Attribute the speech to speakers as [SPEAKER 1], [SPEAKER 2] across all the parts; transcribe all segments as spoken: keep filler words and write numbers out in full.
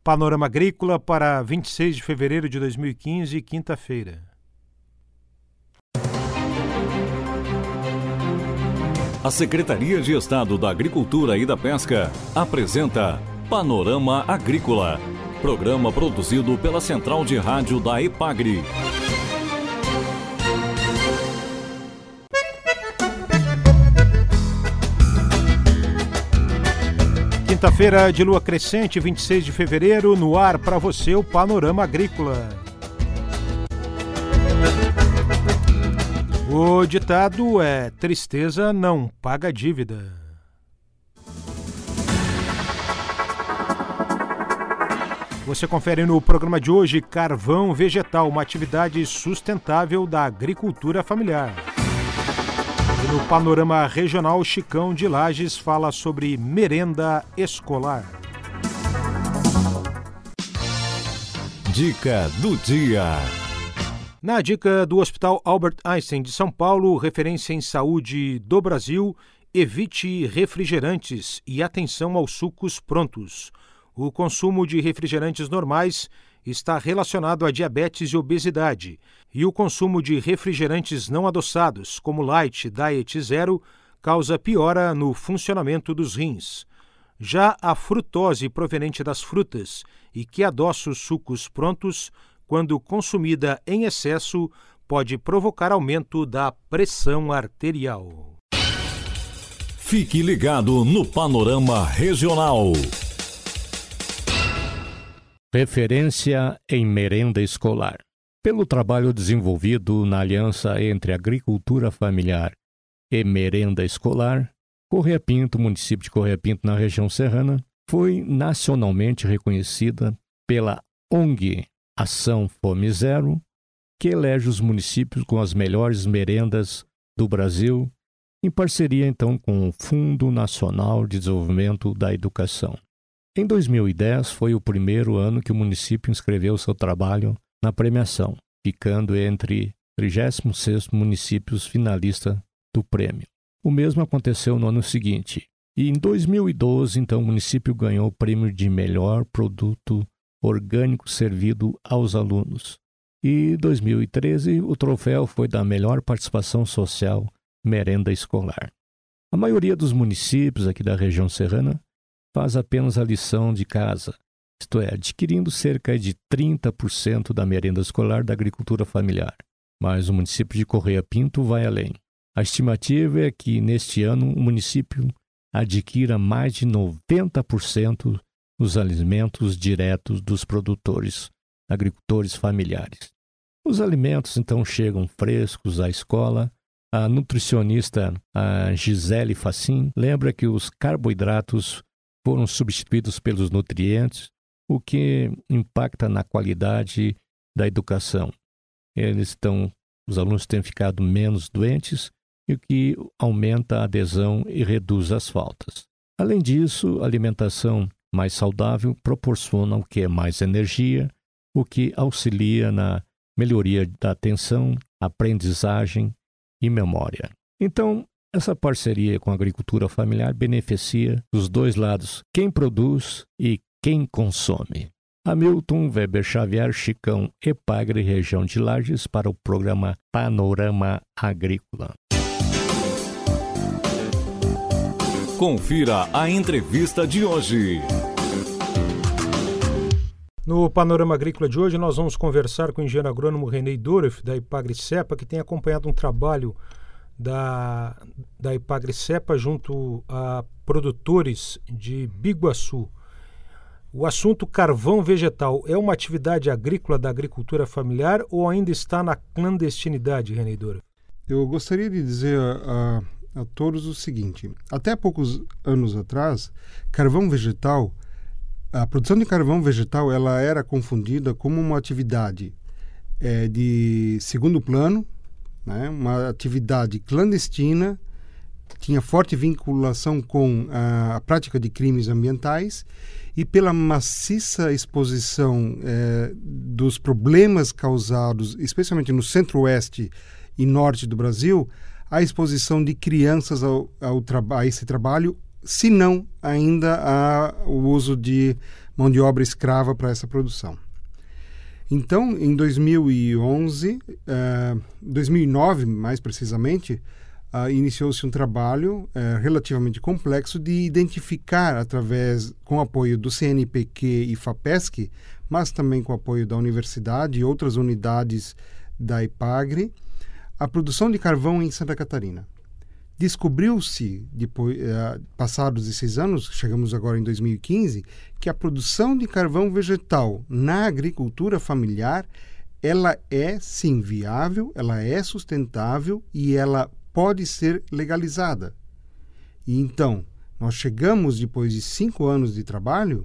[SPEAKER 1] Panorama Agrícola para vinte e seis de fevereiro de dois mil e quinze, quinta-feira.
[SPEAKER 2] A Secretaria de Estado da Agricultura e da Pesca apresenta Panorama Agrícola, programa produzido pela Central de Rádio da EPAGRE.
[SPEAKER 1] Quinta-feira de lua crescente, vinte e seis de fevereiro, no ar para você o Panorama Agrícola. O ditado é: tristeza não paga dívida. Você confere no programa de hoje carvão vegetal, uma atividade sustentável da agricultura familiar. E no Panorama Regional, Chicão de Lages fala sobre merenda escolar.
[SPEAKER 2] Dica do dia.
[SPEAKER 1] Na dica do Hospital Albert Einstein de São Paulo, referência em saúde do Brasil, evite refrigerantes e atenção aos sucos prontos. O consumo de refrigerantes normais está relacionado a diabetes e obesidade, e o consumo de refrigerantes não adoçados, como Light, Diet Zero, causa piora no funcionamento dos rins. Já a frutose proveniente das frutas e que adoça os sucos prontos, quando consumida em excesso, pode provocar aumento da pressão arterial.
[SPEAKER 2] Fique ligado no Panorama Regional.
[SPEAKER 3] Referência em merenda escolar. Pelo trabalho desenvolvido na aliança entre agricultura familiar e merenda escolar, Correia Pinto, município de Correia Pinto, na região serrana, foi nacionalmente reconhecida pela O N G Ação Fome Zero, que elege os municípios com as melhores merendas do Brasil, em parceria então com o Fundo Nacional de Desenvolvimento da Educação. Em dois mil e dez foi o primeiro ano que o município inscreveu seu trabalho na premiação, ficando entre trigésimo sexto municípios finalistas do prêmio. O mesmo aconteceu no ano seguinte. E em dois mil e doze, então, o município ganhou o prêmio de melhor produto orgânico servido aos alunos. E em dois mil e treze, o troféu foi da melhor participação social merenda escolar. A maioria dos municípios aqui da região serrana faz apenas a lição de casa, isto é, adquirindo cerca de trinta por cento da merenda escolar da agricultura familiar. Mas o município de Correia Pinto vai além. A estimativa é que, neste ano, o município adquira mais de noventa por cento dos alimentos diretos dos produtores, agricultores familiares. Os alimentos, então, chegam frescos à escola. A nutricionista a Gisele Facin lembra que os carboidratos foram substituídos pelos nutrientes, o que impacta na qualidade da educação. Eles estão, os alunos têm ficado menos doentes, e o que aumenta a adesão e reduz as faltas. Além disso, a alimentação mais saudável proporciona o que é mais energia, o que auxilia na melhoria da atenção, aprendizagem e memória. Então, essa parceria com a agricultura familiar beneficia os dois lados, quem produz e quem consome. Hamilton Weber Xavier, Chicão, EPAGRE, região de Lages, para o programa Panorama Agrícola.
[SPEAKER 2] Confira a entrevista de hoje.
[SPEAKER 1] No Panorama Agrícola de hoje, nós vamos conversar com o engenheiro agrônomo René Dorff, da EPAGRE-Cepa, que tem acompanhado um trabalho da, da EPAGRE-Cepa junto a produtores de Biguaçu. O assunto carvão vegetal é uma atividade agrícola da agricultura familiar ou ainda está na clandestinidade, René Dorff?
[SPEAKER 4] Eu gostaria de dizer a, a, a todos o seguinte: até poucos anos atrás, carvão vegetal, a produção de carvão vegetal, ela era confundida como uma atividade é, de segundo plano, né, uma atividade clandestina, tinha forte vinculação com a, a prática de crimes ambientais, e pela maciça exposição eh, dos problemas causados, especialmente no centro-oeste e norte do Brasil, a exposição de crianças ao, ao tra- a esse trabalho se não ainda há o uso de mão de obra escrava para essa produção. Então, em dois mil e onze, uh, dois mil e nove mais precisamente, uh, iniciou-se um trabalho uh, relativamente complexo de identificar, através, com o apoio do C N P Q e FAPESC, mas também com o apoio da universidade e outras unidades da EPAGRE, a produção de carvão em Santa Catarina. Descobriu-se, depois, uh, passados esses anos, chegamos agora em dois mil e quinze, que a produção de carvão vegetal na agricultura familiar, ela é sim viável, ela é sustentável e ela pode ser legalizada. E então, nós chegamos, depois de cinco anos de trabalho,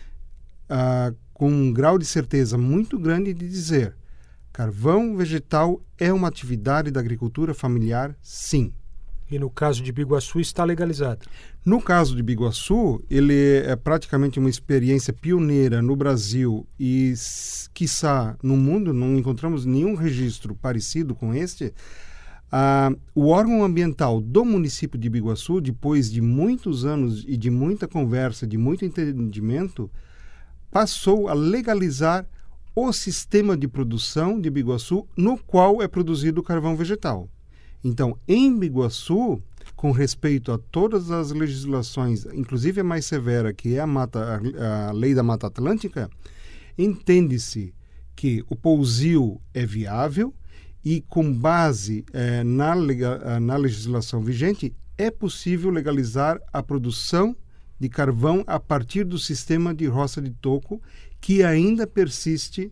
[SPEAKER 4] uh, com um grau de certeza muito grande de dizer: carvão vegetal é uma atividade da agricultura familiar, sim.
[SPEAKER 1] E no caso de Biguaçu está legalizado?
[SPEAKER 4] No caso de Biguaçu, ele é praticamente uma experiência pioneira no Brasil e, quiçá, no mundo, não encontramos nenhum registro parecido com este. Ah, o órgão ambiental do município de Biguaçu, depois de muitos anos e de muita conversa, de muito entendimento, passou a legalizar o sistema de produção de Biguaçu, no qual é produzido o carvão vegetal. Então, em Biguaçu, com respeito a todas as legislações, inclusive a mais severa, que é a, mata, a, a Lei da Mata Atlântica, entende-se que o pousio é viável e, com base eh, na, na legislação vigente, é possível legalizar a produção de carvão a partir do sistema de roça de toco, que ainda persiste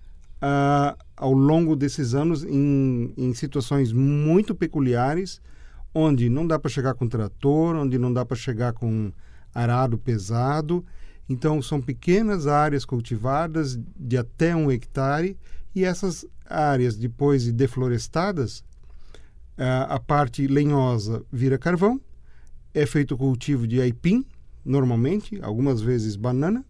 [SPEAKER 4] Uh, ao longo desses anos em, em situações muito peculiares, onde não dá para chegar com trator, onde não dá para chegar com arado pesado. Então, são pequenas áreas cultivadas de até um hectare, e essas áreas, depois de deflorestadas, uh, a parte lenhosa vira carvão, é feito o cultivo de aipim, normalmente, algumas vezes banana,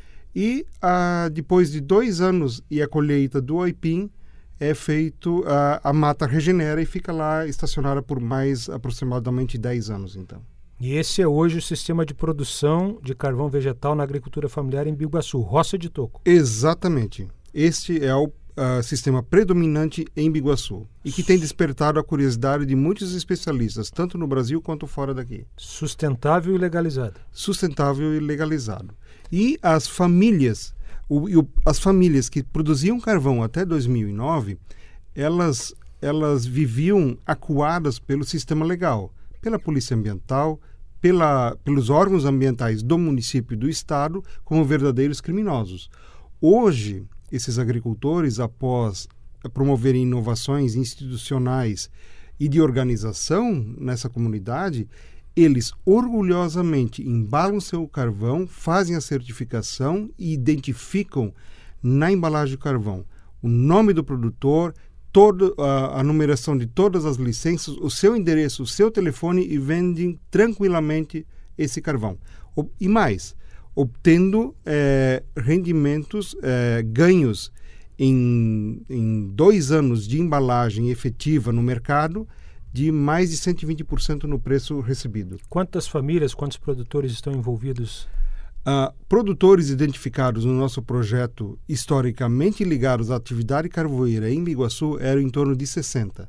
[SPEAKER 4] e ah, depois de dois anos e a colheita do aipim, é feito, ah, a mata regenera e fica lá estacionada por mais aproximadamente dez anos, então.
[SPEAKER 1] E esse é hoje o sistema de produção de carvão vegetal na agricultura familiar em Biguaçu, roça de toco.
[SPEAKER 4] Exatamente. Este é o uh, sistema predominante em Biguaçu e que tem despertado a curiosidade de muitos especialistas, tanto no Brasil quanto fora daqui.
[SPEAKER 1] Sustentável e legalizado.
[SPEAKER 4] Sustentável e legalizado. E as famílias, o, o, as famílias que produziam carvão até dois mil e nove, elas, elas viviam acuadas pelo sistema legal, pela Polícia Ambiental, pela, pelos órgãos ambientais do município e do estado, como verdadeiros criminosos. Hoje, esses agricultores, após promoverem inovações institucionais e de organização nessa comunidade, eles orgulhosamente embalam seu carvão, fazem a certificação e identificam na embalagem do carvão o nome do produtor, toda a, a numeração de todas as licenças, o seu endereço, o seu telefone, e vendem tranquilamente esse carvão. O, e mais, obtendo eh, rendimentos, eh, ganhos em, em dois anos de embalagem efetiva no mercado, de mais de cento e vinte por cento no preço recebido.
[SPEAKER 1] Quantas famílias, quantos produtores estão envolvidos?
[SPEAKER 4] Uh, produtores identificados no nosso projeto, historicamente ligados à atividade carvoeira em Biguaçu, eram em torno de sessenta.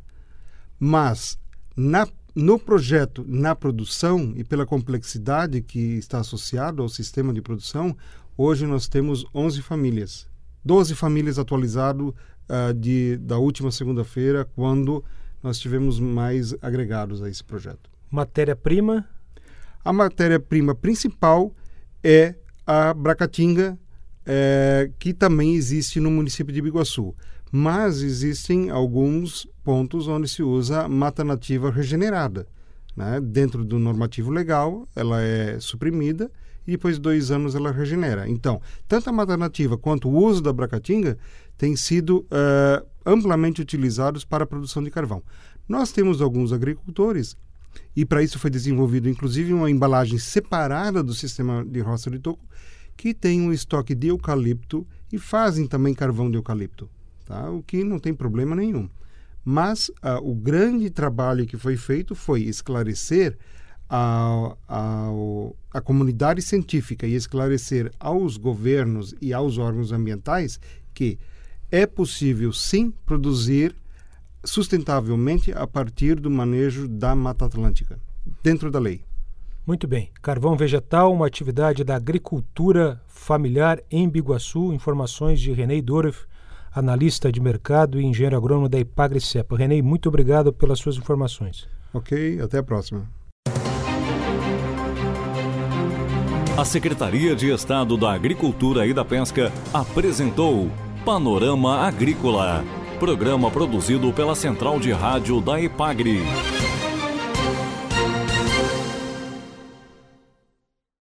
[SPEAKER 4] Mas, na, no projeto, na produção, e pela complexidade que está associada ao sistema de produção, hoje nós temos onze famílias. doze famílias atualizado uh, de, da última segunda-feira, quando nós tivemos mais agregados a esse projeto.
[SPEAKER 1] Matéria-prima?
[SPEAKER 4] A matéria-prima principal é a bracatinga, é, que também existe no município de Biguaçu. Mas existem alguns pontos onde se usa mata nativa regenerada, né? Dentro do normativo legal, ela é suprimida e depois de dois anos ela regenera. Então, tanto a mata nativa quanto o uso da bracatinga têm sido uh, amplamente utilizados para a produção de carvão. Nós temos alguns agricultores, e para isso foi desenvolvido inclusive uma embalagem separada do sistema de roça de toco, que tem um estoque de eucalipto e fazem também carvão de eucalipto, tá? O que não tem problema nenhum. Mas uh, o grande trabalho que foi feito foi esclarecer a, a, a comunidade científica e esclarecer aos governos e aos órgãos ambientais que é possível, sim, produzir sustentavelmente a partir do manejo da Mata Atlântica, dentro da lei.
[SPEAKER 1] Muito bem. Carvão vegetal, uma atividade da agricultura familiar em Biguaçu. Informações de Renê Dorff, analista de mercado e engenheiro agrônomo da Ipagre-Cepa. Renê, muito obrigado pelas suas informações.
[SPEAKER 4] Ok, até a próxima.
[SPEAKER 2] A Secretaria de Estado da Agricultura e da Pesca apresentou Panorama Agrícola, programa produzido pela Central de Rádio da Ipagre.